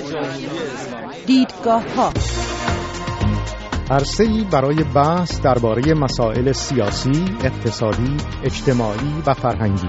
دیدگاه‌ها عرصه‌ای برای بحث درباره مسائل سیاسی، اقتصادی، اجتماعی و فرهنگی.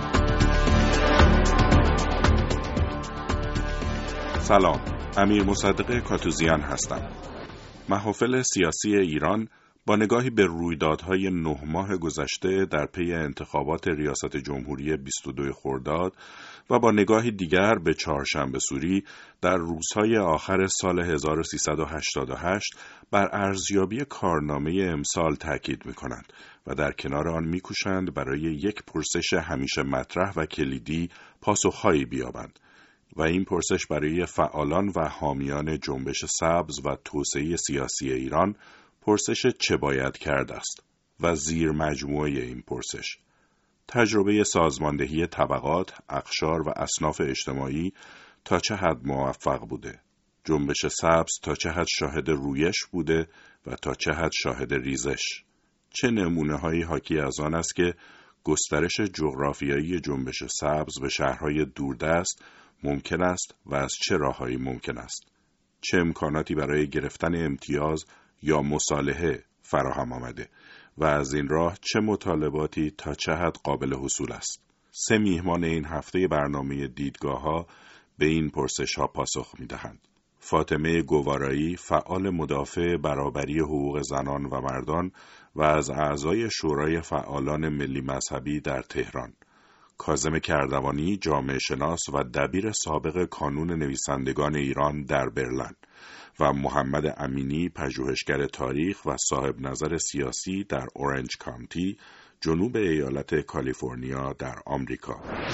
سلام، امیر مصدق کاتوزیان هستم. محافل سیاسی ایران با نگاهی به رویدادهای 9 ماه گذشته در پی انتخابات ریاست جمهوری 22 خرداد و با نگاهی دیگر به چهارشنبه سوری در روزهای آخر سال 1388 بر ارزیابی کارنامه امسال تاکید می‌کنند و در کنار آن می‌کوشند برای یک پرسش همیشه مطرح و کلیدی پاسخ‌هایی بیابند. و این پرسش برای فعالان و حامیان جنبش سبز و توسعه سیاسی ایران پرسش چه باید کرد است و زیر مجموعه این پرسش تجربه سازماندهی طبقات، اقشار و اصناف اجتماعی تا چه حد موفق بوده، جنبش سبز تا چه حد شاهد رویش بوده و تا چه حد شاهد ریزش، چه نمونه‌هایی حاکی از آن است که گسترش جغرافیایی جنبش سبز به شهرهای دوردست ممکن است و از چه راههایی ممکن است، چه امکاناتی برای گرفتن امتیاز یا مصالحه فراهم آمده و از این راه چه مطالباتی تا چه حد قابل حصول است. 3 میهمان این هفته برنامه دیدگاه‌ها به این پرسش‌ها پاسخ می‌دهند. فاطمه گوارایی، فعال مدافع برابری حقوق زنان و مردان و از اعضای شورای فعالان ملی مذهبی در تهران. کاظم کردوانی، جامعه شناس و دبیر سابق کانون نویسندگان ایران در برلین و محمد امینی، پژوهشگر تاریخ و صاحب نظر سیاسی در اورنج کانتی، جنوب ایالت کالیفرنیا در آمریکا.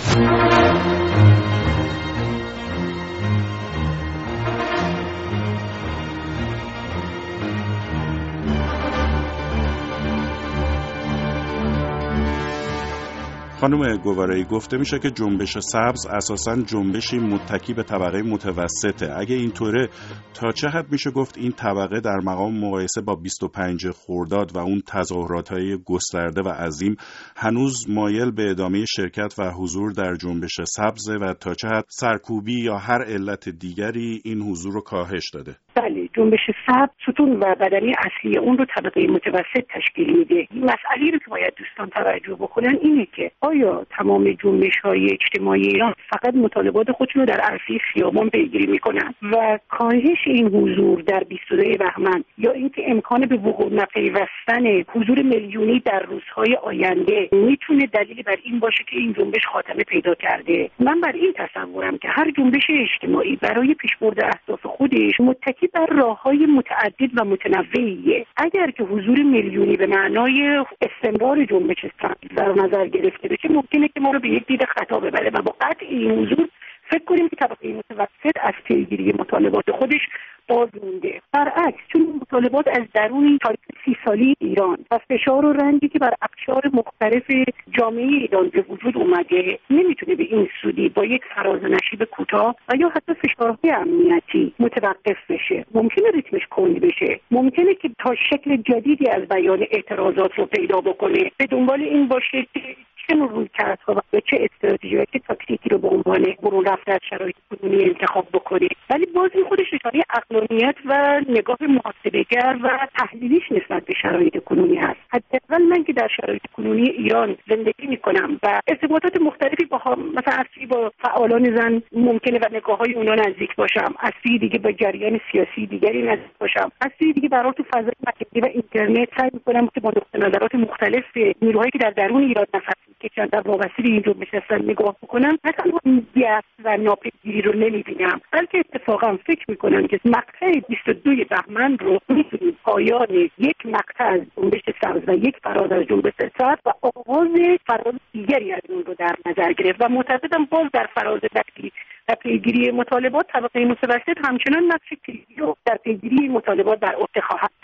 خانم گوارایی، گفته میشه که جنبش سبز اساساً جنبشی متکی به طبقه متوسطه. اگه اینطوره تا چه حد میشه گفت این طبقه در مقام مقایسه با 25 خرداد و اون تظاهرات‌های گسترده و عظیم هنوز مایل به ادامه شرکت و حضور در جنبش سبز و تا چه حد سرکوبی یا هر علت دیگری این حضور رو کاهش داده؟ بله، جنبش سبز ستون و بدنی اصلی اون رو طبقه متوسط تشکیل میده. این مسئله رو که باید دوستان توجه بکنن اینه که آیا تمام جنبش‌های اجتماعی ایران فقط مطالبات خودشون رو در عرصه خیابان پیگیری میکنن و کاهش این حضور در 22 بهمن یا اینکه امکان به وقوع نپیوستن حضور میلیونی در روزهای آینده میتونه دلیل بر این باشه که این جنبش خاتمه پیدا کرده؟ من بر این تصورم که هر جنبش اجتماعی برای پیشبرد اهداف خودش متکی بر راه‌های متعدد و متنوعیه. اگر که حضور میلیونی به معنای استمرار جنبش سبز در نظر گرفته بشه، ممکنه که ما رو به یک دید خطا ببره و با قطع این حضور فکر کنیم که طبقه متوسط از پیگیری مطالبات خودش باز مونده. برعکس، چون مطالبات از درون تاریخ 30 سالی ایران و فشار و رنجی که بر اقشار مختلف جامعه ایران به وجود اومده نمیتونه به این سودی با یک فراز و نشیب کوتاه و یا حتی فشارهای امنیتی متوقف بشه. ممکنه ریتمش کند بشه، ممکنه که تا شکل جدیدی از بیان اعتراضات رو پیدا بکنه، به دنبال این باشه که چه رویکردها و چه استراتژی و چه تاکتیکی رو به عنوان برون رفته از شرایط کنونی انتخاب بکنه. ولی باز این خودش نشانه عقلانیت و نگاه محاسبه‌گر و تحلیلیش نسبت به شرایط کنونی هست. حداقل من که در شرایط کنونی ایران زندگی می‌کنم و ارتباطات مختلفی مثلا اصلی با فعالان زن ممکنه و نگاه‌های اونها نزدیک باشم، اصلی دیگه با جریان سیاسی دیگری نزدیک باشم، اصلی دیگه برای تو فضای مجازی و اینترنت سعی می‌کنم که با نقطه نظرات مختلف نیروهایی که در درون ایران نفس می‌کشن در وابسته به این جنبش هستن نگاه بکنم، مثلا این بی‌اس و ناپذیری رو نمی‌بینم، بلکه اتفاقا فکر می‌کنم که مقطع 22 بهمن رو می‌تونیم پایان یک مقطع از جنبش سبز و یک فراز از جنبش سبز و آغاز فراز دیگری از اون رو در نظر گرفت و معتقدم باز در فراز بعدی و پیگیری مطالبات طبقه متوسط همچنان نقش کلیدی رو در پیگیری مطالبات بر عهده خواهد داشت.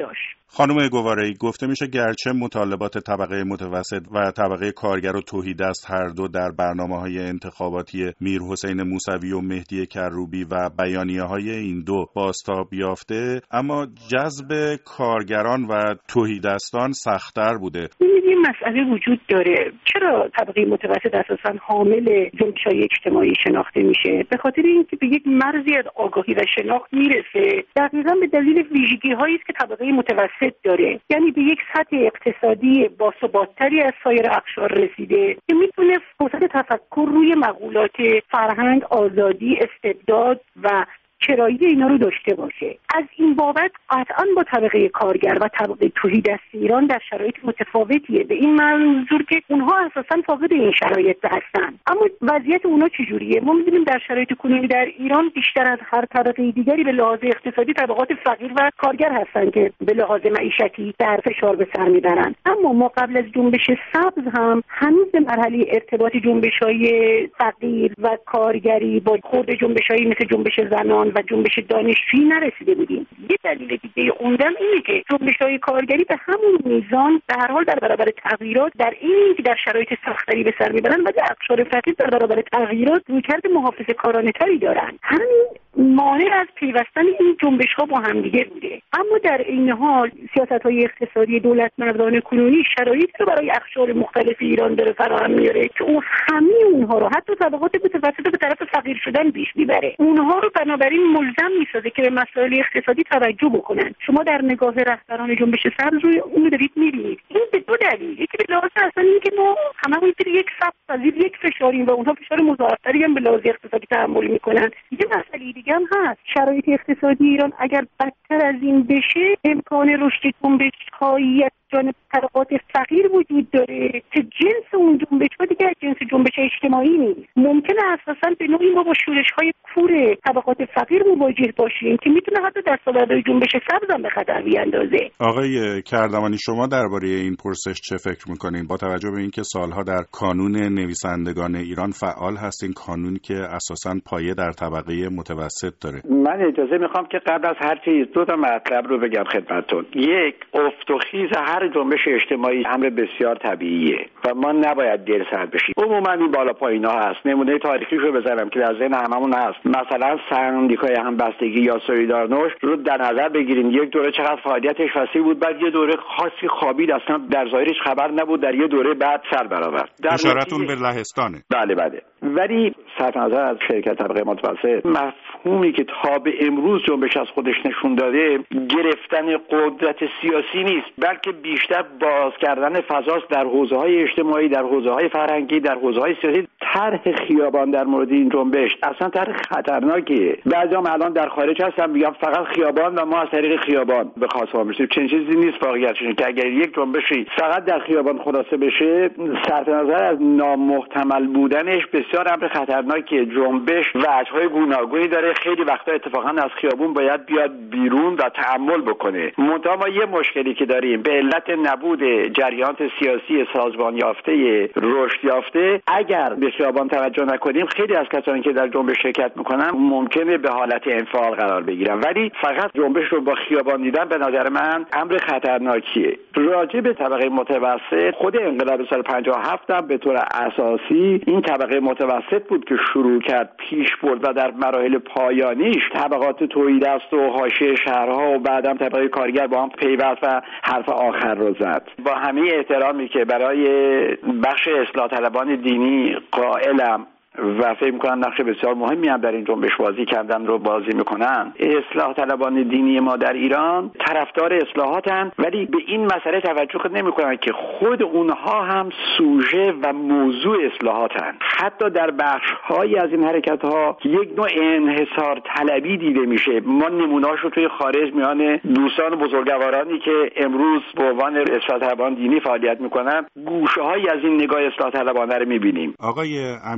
خانم گواره‌ای، گفته میشه گرچه مطالبات طبقه متوسط و طبقه کارگر و تهیدست هر دو در برنامه‌های انتخاباتی میرحسین موسوی و مهدی کروبی و بیانیه‌های این دو بازتاب یافته، اما جذب کارگران و تهیدستان سخت‌تر بوده. این مسئله وجود داره. چرا طبقه متوسط اساساً حامل جنبش‌های اجتماعی شناخته میشه؟ به خاطر اینکه به یک مرزی از آگاهی و شناخت میرسه، دقیقاً به دلیل ویژگی‌هایی است که طبقه متوسط داره. یعنی به یک سطح اقتصادی باثبات‌تری از سایر اقشار رسیده که میتونه فرصت تفکر روی مقولات فرهنگ، آزادی، استبداد و چرایی اینا رو داشته باشه. از این بابت قطعاً با طبقه کارگر و طبقه تهیدست ایران در شرایط متفاوتیه، به این منظور که اونها اساساً فاقد این شرایط هستن. اما وضعیت اونها چجوریه؟ ما می‌بینیم در شرایط کنونی در ایران بیشتر از هر طبقه دیگری به لحاظ اقتصادی طبقات فقیر و کارگر هستن که به لحاظ معیشتی در فشار به سر میبرن. اما ما قبل از جنبش سبز هم هنوز به مرحله ارتباط جنبش‌های فقیر و کارگری با خود جنبش‌هایی مثل جنبش زنان و جنبش دانشجویی نرسیده بودیم. یه دلیل دیگه عمدن اینه که جنبش‌های کارگری به همون میزان به هر حال در برابر تغییرات در این که در شرایط سخت‌تری به سر میبرن و در اقشار فقیر در برابر تغییرات رویکرد محافظه‌کارانه تری دارن. همین مانع از پیوستن این جنبش‌ها با هم دیگه بوده. اما در این حال سیاست‌های اقتصادی دولت مردان کنونی شرایطی رو برای اقشار مختلف ایران داره فراهم میاره که اون همه اونها رو حتی طبقات متوسط به طرف فقیر شدن پیش میبره. اونها رو بنابراین ملزم میسازه که به مسائل اقتصادی توجه بکنن. شما در نگاه رهبران جنبش سبز روی اون رو دارید می‌بینید. این به دو دلیل، یکی به لحاظ اصلا اینکه ما هممون یک سبز پذیر یک فشاریم و اونها فشار مضاعفتری هم به لحاظ اقتصادی تحمل میکنن. یه مسئله دیگه هم هست. شرایط اقتصادی ایران اگر بدتر از این بشه، امکان رشد جنبش‌هایی جانب طبقات فقیر وجود داره که جنس اون جنبش‌ها دیگه جنس جنبش اجتماعی نیست. ممکنه اساساً به نوعی ما با شورش‌های کور طبقات فقیر مواجه باشیم که میتونه حتی دستاوردهای جنبش سبز هم به خطر بیاندازه. آقای کردمانی، شما درباره این پرسش چه فکر می‌کنین؟ با توجه به اینکه سالها در کانون نویسندگان ایران فعال هستین، کانونی که اساساً پایه در طبقه متوسط داره. من اجازه میخوام که قبل از هر چیز دو تا مطلب رو بگم خدمتتون. یک، افت و خیز هر جنبش اجتماعی امر بسیار طبیعیه و ما نباید دلسرد بشیم. عموما این بالا پایینا هست. نمونه تاریخیش رو بزنم که در ذهن هممون هست. مثلا سندیکای همبستگی یا سولیدارنوش رو در نظر بگیریم. یک دوره چقدر فعالیتش وسیع بود، بعد یه دوره خاصی خوابید، اصلا در ظاهرش خبر نبود، در یه دوره بعد سر برآورد. اشارتون به لهستانه. بله. ولی صرف نظر از شرکت طبقه متوسط، مفهومی که تا به امروز جنبش از خودش نشون داده گرفتن قدرت سیاسی نیست، بلکه بیشتر باز کردن فضاست در حوزه‌های اجتماعی، در حوزه‌های فرهنگی، در حوزه‌های سیاسی. طرح خیابان در مورد این جنبش اصلا طرح خطرناکیه. بعضی‌ها الان در خارج هستن میگن فقط خیابان و ما از طریق خیابان به خواسته‌ها میرسیم. چنین چیزی نیست واقعیتش، که اگر یک جنبشی فقط در خیابان خلاصه بشه، صرف نظر از نامحتمل بودنش بسیار امر خطرناکیه. جنبش وجه‌های گوناگونی داره، خیلی وقتا اتفاقا از خیابون باید بیاد بیرون و تأمل بکنه. منتها ما یه مشکلی که داریم به علت نبود جریانات سیاسی سازمان یافته رشد یافته، اگر به خیابان توجه نکنیم، خیلی از کسانی که در جنبش شرکت میکنن ممکنه به حالت انفعال قرار بگیرن. ولی فقط جنبش رو با خیابان دیدن به نظر من امر خطرناکیه. راجع به طبقه متوسط، خود انقلاب سال 57 هم به طور اساسی این طبقه متوسط بود که شروع کرد پیش برد و در مراحل پایانیش طبقات تهیدست و حاشیه شهرها و بعدم طبقه کارگر با هم پیوست و حرف آخر رو زد. با همه احترامی که برای بخش اصلاح طلبان دینی قائلم و فکر می‌کنم نقش بسیار مهمی هم در این جنبش بازی کردن رو بازی می‌کنن، اصلاح طلبان دینی ما در ایران طرفدار اصلاحاتن، ولی به این مسئله توجه نمی‌کنن که خود اونها هم سوژه و موضوع اصلاحاتن. حتی در بخش‌هایی از این حرکت‌ها یک نوع انحصار طلبی دیده میشه. ما نمونه‌اش رو توی خارج میان دوستان و بزرگوارانی که امروز به عنوان اصلاح طلبان دینی فعالیت می‌کنن، گوشه‌هایی از این نگاه اصلاح طلبانه رو می‌بینیم. آقای امینی، شما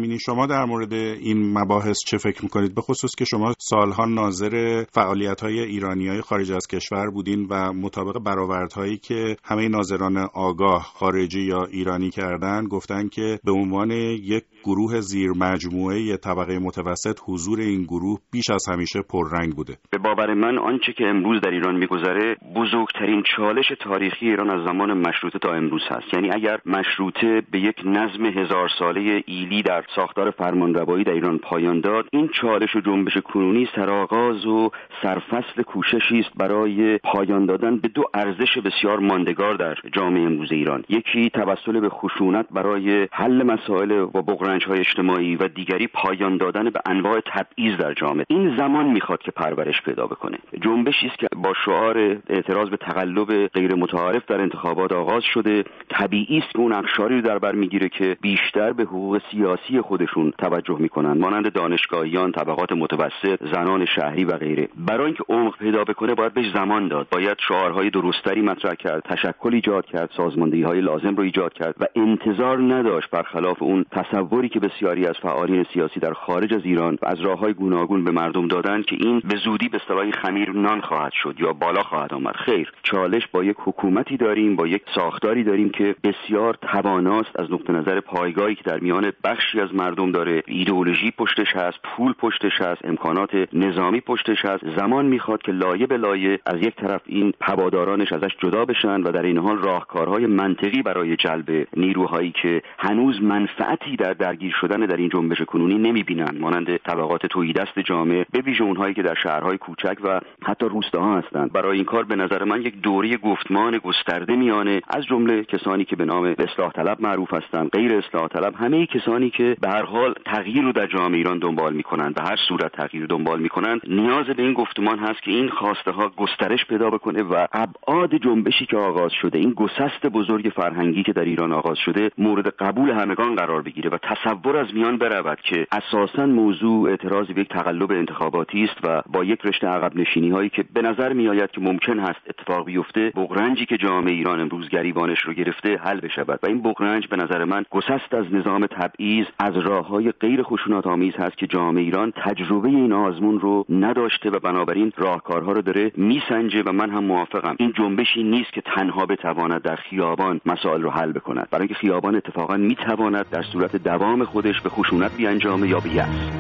در مورد این مباحث چه فکر میکنید؟ به خصوص که شما سالها ناظر فعالیت‌های ایرانیای خارج از کشور بودین و مطابق برآوردهایی که همه ناظران آگاه خارجی یا ایرانی کردن گفتن که به عنوان یک گروه زیر مجموعه طبقه متوسط حضور این گروه بیش از همیشه پررنگ بوده. به باور من آنچه که امروز در ایران میگذره بزرگترین چالش تاریخی ایران از زمان مشروطه تا امروز هست. یعنی اگر مشروطه به یک نظم 1000 ساله ایلی در ساختار فرمانروایی در ایران پایان داد، این چالش و جنبش کنونی سرآغاز و سرفصل کوششی است برای پایان دادن به دو ارزش بسیار ماندگار در جامعه امروز ایران. یکی توسل به خشونت برای حل مسائل و بغرنج‌های اجتماعی و دیگری پایان دادن به انواع تبعیض در جامعه. این زمان میخواد که پرورش پیدا بکنه. جنبشی است که با شعار اعتراض به تقلب غیر متعارف در انتخابات آغاز شده. طبیعی است که اون اقشاری رو در بر میگیره که بیشتر به حقوق سیاسی خودشون توجه میکنن، مانند دانشگاهیان، طبقات متوسط، زنان شهری و غیره. برای اینکه عمق پیدا بکنه باید بهش زمان داد، باید شعارهای درستری مطرح کرد، تشکل ایجاد کرد، سازماندهی‌های لازم رو ایجاد کرد و انتظار نداشت برخلاف اون تصوری که بسیاری از فعالین سیاسی در خارج از ایران و از راه‌های گوناگون به مردم دادن که این به زودی به اصطلاح خمیر نان خواهد شد یا بالا خواهد آمد. خیر، چالش با یک حکومتی داریم، با یک ساختاری داریم که بسیار تواناست از نقطه نظر پایگاهی که در میان بخشی از مردم داره، ایدئولوژی پشتش هست، پول پشتش هست، امکانات نظامی پشتش هست. زمان میخواد که لایه به لایه از یک طرف این هوادارانش ازش جدا بشن و در این حال راهکارهای منطقی برای جلب نیروهایی که هنوز منفعتی در درگیر شدن در این جنبش کنونی نمیبینن، مانند طبقات توحیدست جامعه، به ویژه اونهایی که در شهرهای کوچک و حتی روستاها هستند. برای این کار به نظر من یک دوره گفتمان گسترده میانه از جمله کسانی که به نام اصلاح طلب معروف هستند، غیر اصلاح طلب، همه کسانی که به هر حال تغییر رو در جامعه ایران دنبال میکنند، به هر صورت تغییر دنبال میکنند، نیاز به این گفتمان هست که این خواسته ها گسترش پیدا بکنه و ابعاد جنبشی که آغاز شده، این گسست بزرگ فرهنگی که در ایران آغاز شده، مورد قبول همگان قرار بگیره و تصور از میان برود که اساساً موضوع اعتراض به یک تقلب انتخاباتی است و با یک رشته عقب نشینی هایی که به نظر می آید که ممکن است اتفاق بیفته، بغرنجی که جامعه ایران امروز گریبانش رو گرفته حل بشود. و این بغرنج به نظر من گسست از نظام تبعیض، از راههای غیر خشونت آمیز هست که جامعه ایران تجربه این آزمون رو نداشته و بنابراین راهکارها رو داره میسنجه و من هم موافقم. این جنبشی نیست که تنها بتواند در خیابان مسائل رو حل بکند، برای اینکه خیابان اتفاقا میتواند در صورت دوام خودش به خشونت بیانجامه یا به یأس.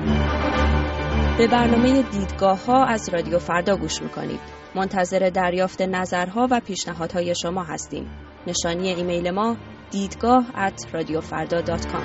به برنامه دیدگاه‌ها از رادیو فردا گوش میکنید. منتظر دریافت نظرها و پیشنهادهای شما هستیم. نشانی ایمیل ما دیدگاه@radiofarda.com.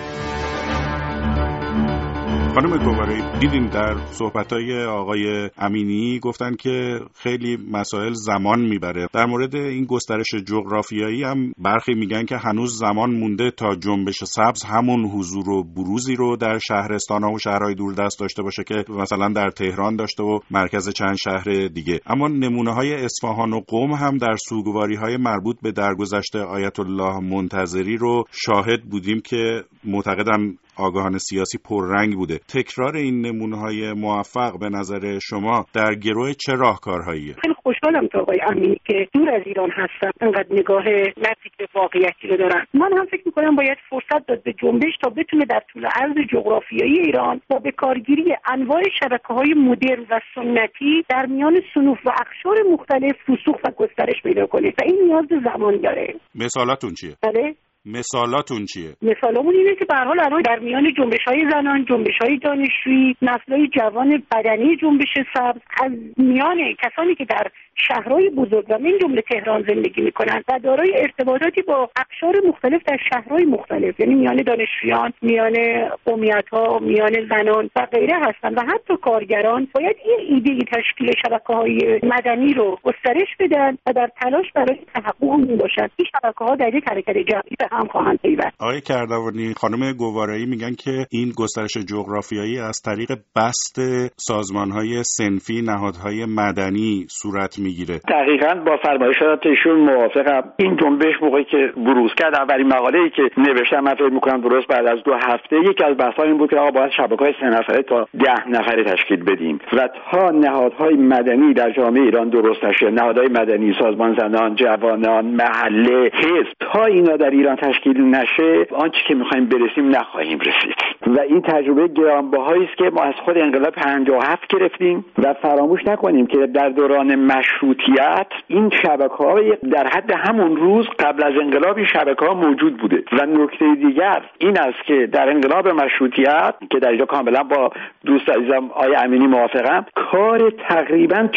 خانم گوهرایی، دیدیم در صحبت‌های آقای امینی گفتن که خیلی مسائل زمان میبره. در مورد این گسترش جغرافیایی هم برخی میگن که هنوز زمان مونده تا جنبش سبز همون حضور و بروزی رو در شهرستان‌ها و شهرهای دوردست داشته باشه که مثلا در تهران داشته و مرکز چند شهر دیگه. اما نمونه‌های اصفهان و قم هم در سوگواری‌های مربوط به درگذشت آیت الله منتظری رو شاهد بودیم که معتقدن آگاهان سیاسی پررنگ بوده. تکرار این نمونه‌های موفق به نظر شما در گروه چه راهکارهاییه؟ خیلی خوشحالم که آقای امینی که دور از ایران هستن انقدر نگاه نزدیک به واقعیتی رو دارن. من هم فکر می‌کنم باید فرصت داد به جنبش تا بتونه در طول عرض جغرافیایی ایران با به کارگیری انواع شبکه‌های مدرن و سنتی در میان صنوف و اقشار مختلف رسوخ و گسترش پیدا کنه و این نیاز به زمان داره. مثالاتون چیه؟ بله؟ مثالاتون چیه؟ مثالمون اینه که به هر حال الان در میان جنبش‌های زنان، جنبش‌های دانشجویی، نسل‌های جوان بدنی جنبش سبز، از میان کسانی که در شهرهای بزرگ و من جمله تهران زندگی می‌کنند و دارای ارتباطاتی با اقشار مختلف در شهرهای مختلف، یعنی میان دانشجویان، میان قومیت‌ها، میان زنان و غیره هستند و حتی کارگران، باید این ایده تشکیل شبکه‌های مدنی رو گسترش بدن و در تلاش برای تحقق اون باشند. این شبکه‌ها در یک حرکت جمعی هم خواهند پیوست. آقای کردوانی، خانم گوارایی میگن که این گسترش جغرافیایی از طریق بست سازمان‌های صنفی، نهادهای مدنی صورت میگیره. دقیقاً با فرمایشاتشون موافقم. این جنبش موقعی که بروز کرد، اولین مقاله‌ای که نوشتم من فکر می‌کنم درست بعد از 2 هفته، یکی از بحث‌ها این بود که آقا باید شبکه‌های 3 نفره تا 10 نفره تشکیل بدیم و تا نهادهای مدنی در جامعه ایران درست شه، نهادهای مدنی، سازمان زنان، جوانان، محله، حزب، تا اینا در ایران ایران تشکیل نشه آنچه که میخوایم برسیم نخواهیم رسید و این تجربه گرانبهایی است که ما از خود انقلاب 57 گرفتیم و فراموش نکنیم که در دوران مشروطیت این شبکه‌های در حد همون روز قبل از انقلاب این شبکه‌ها موجود بوده و نکته دیگر این است که در انقلاب مشروطیت که در اینجا کاملا با دوست عزیزم آقای امینی موافقم، کار تقریبا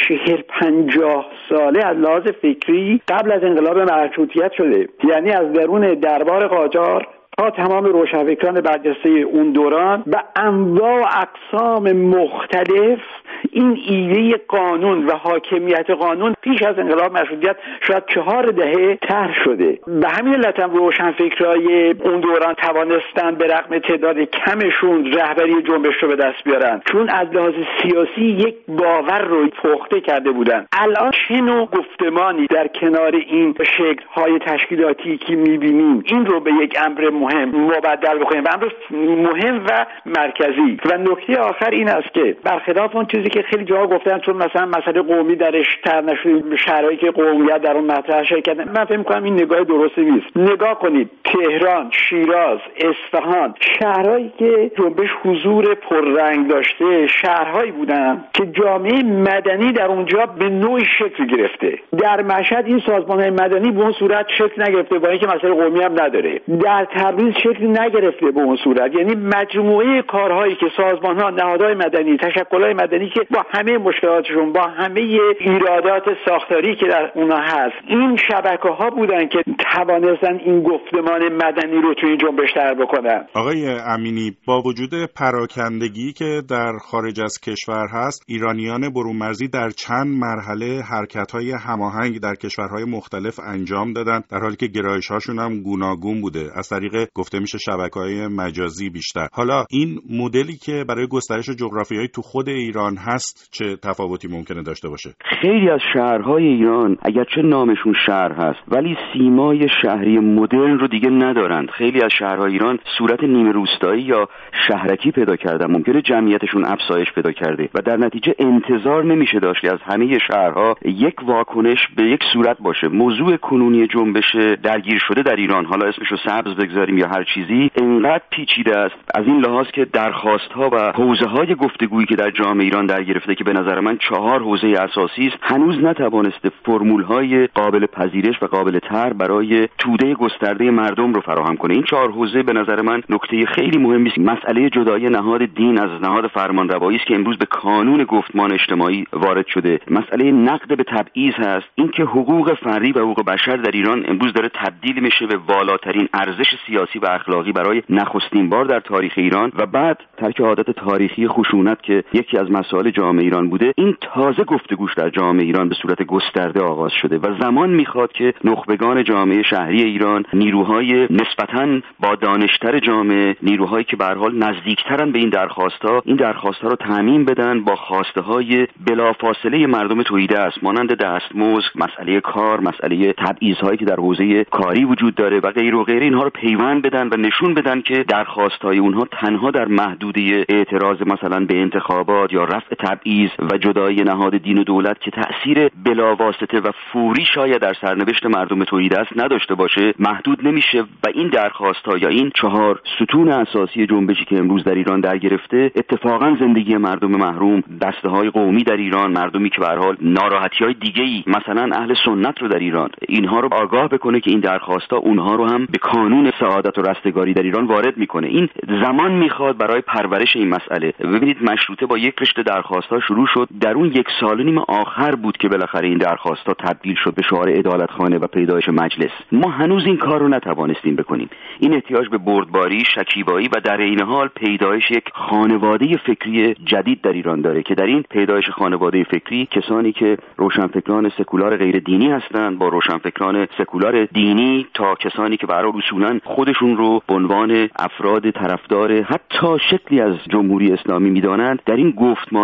40-50 ساله از لحاظ فکری قبل از انقلاب مشروطیت شده، یعنی از درون دربار قاجار تا تمام روشنفکران برجسته اون دوران و انواع و اقسام مختلف این ایده قانون و حاکمیت قانون پیش از انقلاب مشروطیت شاید 4 دهه طرح شده. به همین علت هم روشنفکرای اون دوران توانستن به رغم تعداد کمشون رهبری جنبش رو به دست بیارن، چون از لحاظ سیاسی یک باور رو پخته کرده بودن. الان چه نوع گفتمانی در کنار این شکل‌های تشکیلاتی که می‌بینیم این رو به یک امر مهم مبدل بکنیم و امر مهم و مرکزی. و نکته آخر این است که برخلاف اون چیزی که خیلی جاها گفتن چون مثلا مسئله قومی درش طرح نشده، شهرهایی که قومیت در اون مطرح شرکت، من فکر می‌کنم این نگاه درستی نیست. نگاه کنید تهران، شیراز، اصفهان، شهرهایی که جنبش حضور پررنگ داشته، شهرهایی بودن که جامعه مدنی در اونجا به نوعی شکل گرفته. در مشهد این سازمان‌های مدنی به اون صورت شکل نگرفته، با اینکه مسئله قومی هم نداره. در تبریز شکل نگرفته به اون صورت. یعنی مجموعه کارهایی که سازمان‌ها، نهادهای مدنی، تشکل‌های مدنی که با همه مشکلاتشون، با همه ایرادات ساختاری که در اونها هست، این شبکه‌ها بودن که توانستن این گفتمان مدنی رو توی جنبش طرح بکنن. آقای امینی، با وجود پراکندگی که در خارج از کشور هست، ایرانیان برون‌مرزی در چند مرحله حرکت‌های هماهنگ در کشورهای مختلف انجام دادن، در حالی که گرایش‌هاشون هم گوناگون بوده، از طریق گفته میشه شبکه‌های مجازی بیشتر. حالا این مدلی که برای گسترش جغرافیایی تو خود ایران هست چه تفاوتی ممکنه داشته باشه؟ خیلی از شهرهای ایران اگرچه نامشون شهر هست ولی سیمای شهری مدرن رو دیگه ندارند. خیلی از شهرهای ایران صورت نیمه روستایی یا شهرکی پیدا کردن، ممکنه جمعیتشون افزایش پیدا کرده و در نتیجه انتظار نمیشه داشت که از همه شهرها یک واکنش به یک صورت باشه. موضوع کنونی جنبش درگیر شده در ایران، حالا اسمشو سبز بگذاریم یا هر چیزی، انقدر پیچیده است از این لحاظ که درخواست‌ها و حوزه‌های گفتگویی که در جامعه ایران در گرفته که به نظر من 4 حوزه اساسی است، هنوز نتوانسته فرمول‌های قابل پذیرش و قابل طرح برای توده گسترده مردم رو فراهم کنه. این 4 حوزه به نظر من نکته خیلی مهمی است. مسئله جدایی نهاد دین از نهاد فرمانروایی است که امروز به کانون گفتمان اجتماعی وارد شده. مسئله نقد به تبعیض هست، اینکه حقوق فردی و حقوق بشر در ایران امروز داره تبدیل میشه به والاترین ارزش سیاسی و اخلاقی برای نخستین بار در تاریخ ایران. و بعد ترک عادت تاریخی خشونت که یکی از مسائل جامعه ایران بوده، این تازه گفتگوش در جامعه ایران به صورت گسترده آغاز شده و زمان میخواد که نخبگان جامعه شهری ایران، نیروهای نسبتاً با دانشتر جامعه، نیروهایی که به هر حال نزدیکترن به این درخواست‌ها رو تامین بدن با خواسته‌های بلافاصله مردم توییده است، مانند دستمزد، مسئله کار، مسئله تبعیض‌هایی که در حوزه کاری وجود داره و غیر و غیره، اینها رو پیوند بدن و نشون بدن که درخواست‌های اونها تنها در محدوده اعتراض مثلا به انتخابات یا رفع تبعیض و جدایی نهاد دین و دولت که تأثیر بلاواسطه و فوری شاید در سرنوشت مردم توییده است نداشته باشه محدود نمیشه و این درخواست‌ها یا این 4 ستون اساسی جنبشی که امروز در ایران در گرفته اتفاقا زندگی مردم محروم، دسته‌های قومی در ایران، مردمی که به هر حال ناراحتی‌های دیگه‌ای مثلا اهل سنت رو در ایران، اینها رو آگاه بکنه که این درخواست‌ها اونها رو هم به کانون سعادت و رستگاری در ایران وارد میکنه. این زمان میخواد برای پرورش این مسئله. ببینید مشروطه با یک رشته درخواست‌ها شروع شد، در اون 1 سال و نیم آخر بود که بالاخره این درخواست‌ها تبدیل شد به شعار عدالتخانه و پیدایش مجلس. ما هنوز این کار رو نتوانستیم بکنیم. این احتیاج به بردباری، شکیبایی و در این حال پیدایش یک خانواده فکری جدید در ایران داره که در این پیدایش خانواده فکری کسانی که روشنفکران سکولار غیر دینی هستند با روشنفکران سکولار دینی تا کسانی که برای اصولاً خودشون رو به عنوان افراد طرفدار حتی شکلی از جمهوری اسلامی میدانند، در این گفتمان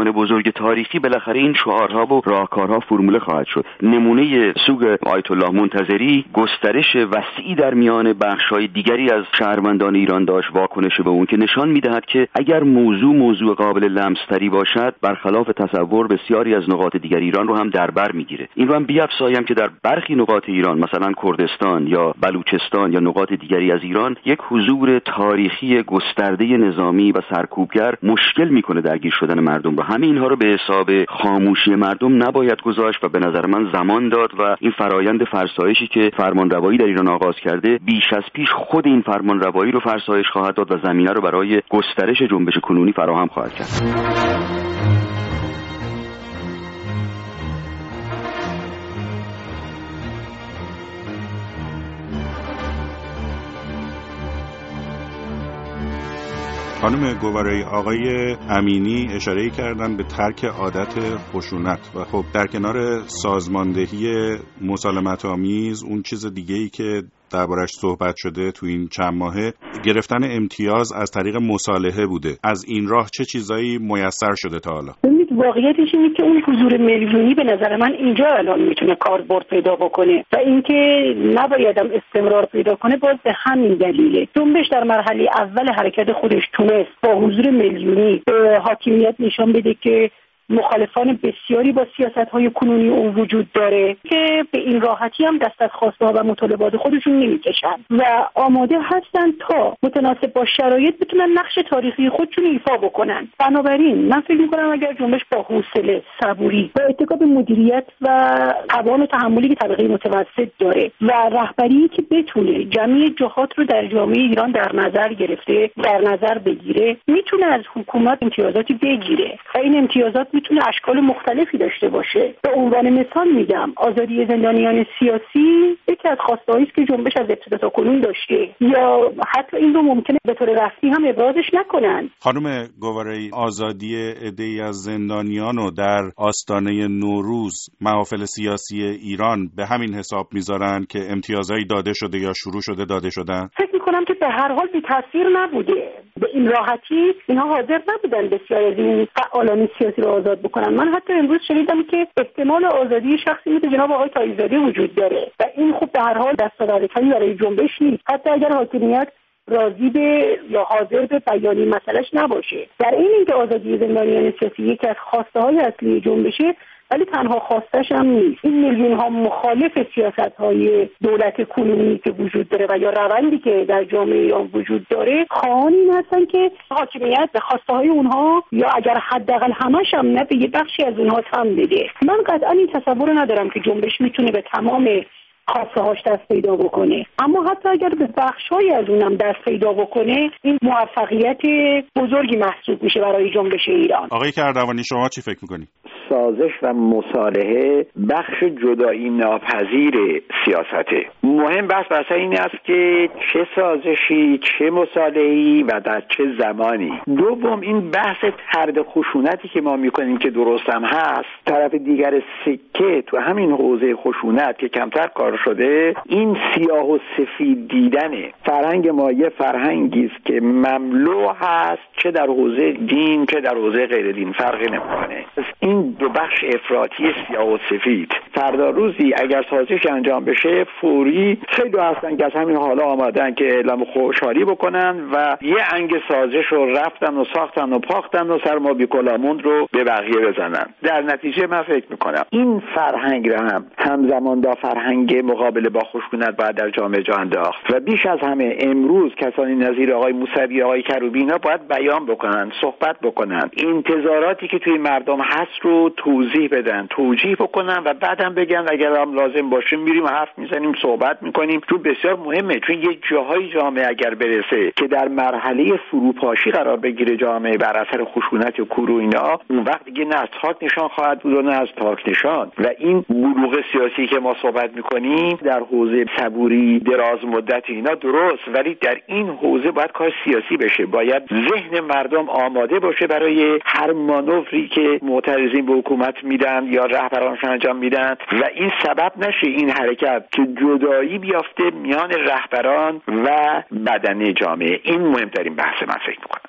جریان بزرگ تاریخی بالاخره این شعارها و راهکارها فرموله خواهد شد. نمونه سوگ آیت الله منتظری گسترش وسیعی در میان بخش‌های دیگری از شهروندان ایران داشت، واکنش به اون که نشان می‌دهد که اگر موضوع قابل لمس‌تری باشد، برخلاف تصور بسیاری از نقاط دیگر ایران رو هم در بر می‌گیره. این رو هم بیفزایم که در برخی نقاط ایران مثلا کردستان یا بلوچستان یا نقاط دیگری از ایران یک حضور تاریخی گسترده نظامی و سرکوبگر مشکل می‌کنه درگیر شدن مردم رو. همه اینها رو به حساب خاموشی مردم نباید گذاشت و به نظر من زمان داد و این فرایند فرسایشی که فرمانروایی در ایران آغاز کرده بیش از پیش خود این فرمانروایی رو فرسایش خواهد داد و زمینه رو برای گسترش جنبش کنونی فراهم خواهد کرد. خانم گوارایی، آقای امینی اشاره کردن به ترک عادت خشونت و خب در کنار سازماندهی مسالمت‌آمیز اون چیز دیگه‌ای که دربارش صحبت شده تو این چند ماهه گرفتن امتیاز از طریق مصالحه بوده. از این راه چه چیزایی میسر شده تا حالا؟ واقعیتش اینه که اون حضور میلیونی به نظر من اینجا الان میتونه کاربرد پیدا بکنه و اینکه نبایدم استمرار پیدا کنه باز به همین دلیله. جنبش در مرحله اول حرکت خودش تونست با حضور میلیونی به حاکمیت نشان بده که مخالفان بسیاری با سیاست‌های کنونی اون وجود داره که به این راحتی هم دست از خواسته‌ها و مطالبات خودشون نمی‌کشن و آماده هستن تا متناسب با شرایط بتونن نقش تاریخی خودشون ایفا بکنن. بنابراین من فکر می‌کنم اگر جنبش با حوصله، صبوری و اتکا به مدیریت و توان و تحملی که طبقه متوسط داره و رهبری که بتونه جمعی جهات رو در جامعه ایران در نظر گرفته در نظر بگیره، میتونه از حکومت امتیازاتی بگیره و این امتیازات میتونه اشکال مختلفی داشته باشه. به عنوان مثال میگم آزادی زندانیان سیاسی یکی از خواسته‌هایی است که جنبش از ابتدا تا کنون داشته، یا حتی این رو ممکنه به طور رسمی هم ابرازش نکنن. خانم گوارایی، آزادی عده‌ای از زندانیان رو در آستانه نوروز محافل سیاسی ایران به همین حساب میذارن که امتیازایی داده شده یا شروع شده داده شدن؟ فکر میکنم که به هر حال بی تاثیر نبوده. به این راحتی اینها حاضر نبودن بسیاری از این فعالان سیاسی رو آزاد بکنن. من حتی امروز شنیدم که احتمال آزادی شخصی مثل جناب آقای طایی‌زاده وجود داره و این خب به هر حال دستاوردی برای جنبش نیست، حتی اگر حاکمیت راضی به یا حاضر به بیانی مسئلهش نباشه. در این اینکه آزادی زندانیان سیاسی یکی از خواسته‌های اصلی جنبشه، ولی تنها خواستش هم نیست. این میلیون ها مخالف سیاست‌های دولت کنونی که وجود داره و یا روندی که در جامعه ایران وجود داره، خواهان این هستن که حاکمیت به خواسته‌های اونها یا اگر حداقل همش هم نه به یه بخشی از اونها تم بده. من قطعا این تصور رو ندارم که جنبش میتونه به تمام خواسته هاش دست پیدا بکنه، اما حتی اگر به بخش‌های از اونم دست پیدا بکنه این موفقیت بزرگی محسوب میشه برای جنبش ایران. آقای کردوانی، شما چی فکر میکنید؟ سازش و مصالحه بخش جدایی ناپذیر سیاسته. مهم بس این است که چه سازشی، چه مصالحه‌ای و در چه زمانی. دوم، این بحث طرد خشونتی که ما میکنیم که درست هم هست، طرف دیگر سکه تو همین حوزه خشونت که کمتر کار شده، این سیاه و سفید دیدن فرهنگ ما یه فرهنگی است که مملو هست، چه در حوزه دین چه در حوزه غیر دین فرقی نمیکنه. این دو بخش افراطی سیاه و سفید فردا روزی اگر سازش انجام بشه فوری خیلی هستن که از همین حالا آمادن که اعلام خوشحالی بکنن و یه انگ سازش رو رفتن و ساختن و پاختن و سر ما بیکلاموند رو به بقیه بزنن. در نتیجه من فکر میکنم این فرهنگ رو هم همزمان با فرهنگ مقابله با خشونت باید در جامعه جا انداخت و بیش از همه امروز کسانی نظیر آقای موسوی، آقای کروبی اینا باید بیان بکنن، صحبت بکنن، انتظاراتی که توی مردم هست رو توضیح بدن، توجیه بکنن و بعدم بگن اگر هم لازم باشه میریم و حرف میزنیم، صحبت میکنیم. چون بسیار مهمه، چون یه جاهای جامعه اگر برسه که در مرحله فروپاشی قرار بگیره جامعه بر اثر خشونت و کور و اینا، اون وقت دیگه نه از خاک نشان خواهد بود و نه از پاک نشان. و این بلوغ سیاسی که ما صحبت میکنیم در حوزه صبوری دراز مدت اینا درست، ولی در این حوزه باید کار سیاسی بشه. باید ذهن مردم آماده باشه برای هر مانوری که معترضین به حکومت میدن یا رهبرانشون انجام میدن و این سبب نشه این حرکت که جدایی بیافته میان رهبران و بدنه جامعه. این مهمترین بحث من فکر میکنم.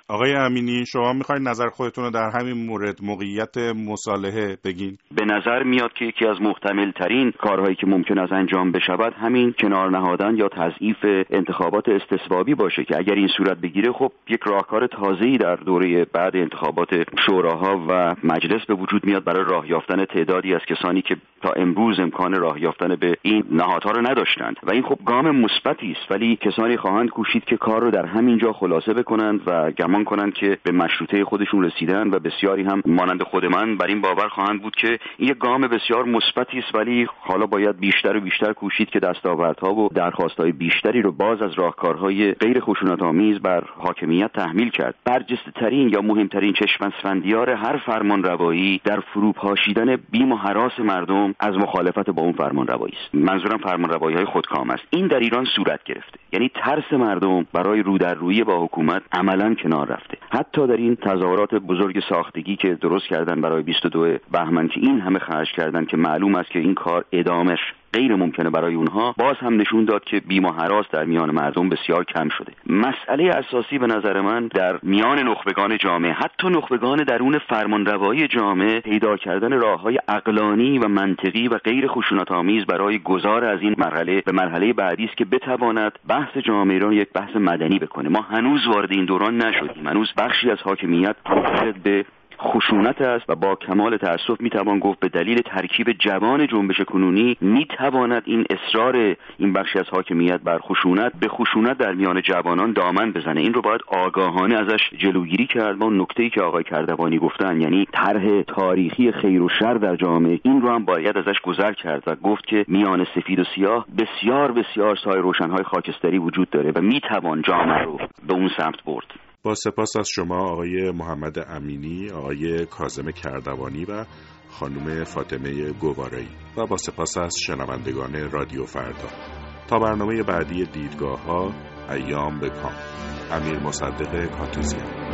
آقای امینی، شما میخواین نظر خودتون رو در همین مورد موقعیت مصالحه بگین؟ به نظر میاد که یکی از محتمل ترین کارهایی که ممکن است انجام بشود همین کنار نهادن یا تضعیف انتخابات استصوابی باشه که اگر این صورت بگیره خب یک راهکار تازه‌ای در دوره بعد انتخابات شوراها و مجلس به وجود میاد برای راه یافتن تعدادی از کسانی که تا امروز امکان راه یافتن به این نهادها رو نداشتند و این خب گام مثبتی است، ولی کسانی خواهند کوشید که کار رو در همین جا خلاصه بکنند و گمان کنند که به مشروطه خودشون رسیدن و بسیاری هم مانند خود من بر این باور خواهند بود که این یک گام بسیار مثبتی است، ولی حالا باید بیشتر و بیشتر کوشید که دستاوردها و درخواست‌های بیشتری رو باز از راهکارهای غیر خشونت‌آمیز بر حاکمیت تحمیل کرد. برجسته‌ترین یا مهمترین چشم اسفندیار هر فرمانروایی در فروپاشیدن بیم و هراس مردم از مخالفت با اون فرمانروایی است. منظورم فرمانروایی‌های خودکام است. این در ایران صورت گرفته، یعنی ترس مردم برای رو در رویی با حکومت عملاً کنار رفته. حتی در این تظاهرات بزرگ ساختگی که درست کردن برای 22 بهمن که این همه خرج کردن که معلوم است که این کار ادامش غیر ممکنه برای اونها، باز هم نشون داد که بیم و هراس در میان مردم بسیار کم شده. مسئله اساسی به نظر من در میان نخبگان جامعه، حتی نخبگان درون فرمانروایی جامعه، پیدا کردن راه‌های عقلانی و منطقی و غیر خشونت‌آمیز برای گذار از این مرحله به مرحله بعدی است که بتواند بحث جامعه را یک بحث مدنی بکنه. ما هنوز وارد این دوران نشدیم. هنوز بخشی از حاکمیت معتقد به خشونت است و با کمال تأسف میتوان گفت به دلیل ترکیب جوان جنبش کنونی میتواند این اصرار این بخشی از حاکمیت بر خشونت به خشونت در میان جوانان دامن بزنه. این رو باید آگاهانه ازش جلوگیری کرد. و نکته‌ای که آقای کردوانی گفتن، یعنی طرح تاریخی خیر و شر در جامعه، این رو هم باید ازش گذر کرد و گفت که میان سفید و سیاه بسیار بسیار سایه روشن‌های خاکستری وجود داره و میتوان جامعه رو به اون سمت برد. با سپاس از شما آقای محمد امینی، آقای کاظم کردوانی و خانم فاطمه گوارایی و با سپاس از شنوندگان رادیو فردا. تا برنامه بعدی دیدگاه‌ها، ایام به کام. امیر مصدق کاتوزیان.